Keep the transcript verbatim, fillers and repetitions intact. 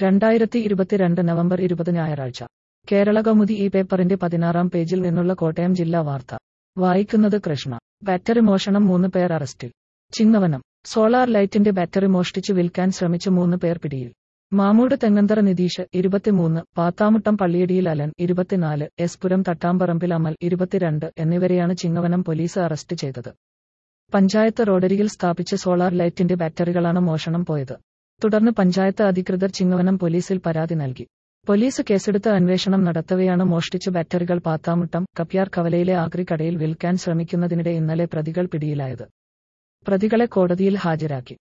രണ്ടായിരത്തി ഇരുപത്തിരണ്ട് നവംബർ ഇരുപത് ഞായറാഴ്ച കേരളകൗമുദി ഈ പേപ്പറിന്റെ പതിനാറാം പേജിൽ നിന്നുള്ള കോട്ടയം ജില്ലാ വാർത്ത വായിക്കുന്നത് കൃഷ്ണ. ബാറ്ററി മോഷണം, മൂന്ന് പേർ അറസ്റ്റിൽ. ചിങ്ങവനം. സോളാർ ലൈറ്റിന്റെ ബാറ്ററി മോഷ്ടിച്ചു വിൽക്കാൻ ശ്രമിച്ച മൂന്ന് പേർ പിടിയിൽ. മാമൂട് തെങ്ങന്തറ നിതീഷ് ഇരുപത്തിമൂന്ന്, പാത്താമുട്ടം പള്ളിയടിയിൽ അലൻ ഇരുപത്തിനാല്, എസ് പുരം തട്ടാമ്പറമ്പിൽ അമൽ ഇരുപത്തിരണ്ട് എന്നിവരെയാണ് ചിങ്ങവനം പോലീസ് അറസ്റ്റ് ചെയ്തത്. പഞ്ചായത്ത് റോഡരികിൽ സ്ഥാപിച്ച സോളാർ ലൈറ്റിന്റെ ബാറ്ററികളാണ് മോഷണം പോയത്. തുടർന്ന് പഞ്ചായത്ത് അധികൃതർ ചിങ്ങവനം പോലീസിൽ പരാതി നൽകി. പോലീസ് കേസെടുത്ത് അന്വേഷണം നടത്തവെയാണ് മോഷ്ടിച്ച ബാറ്ററികൾ പാത്താമുട്ടം കപ്യാർ കവലയിലെ ആക്രി കടയിൽ വിൽക്കാൻ ശ്രമിക്കുന്നതിനിടെ ഇന്നലെ പ്രതികൾ പിടിയിലായത്. പ്രതികളെ കോടതിയിൽ ഹാജരാക്കി.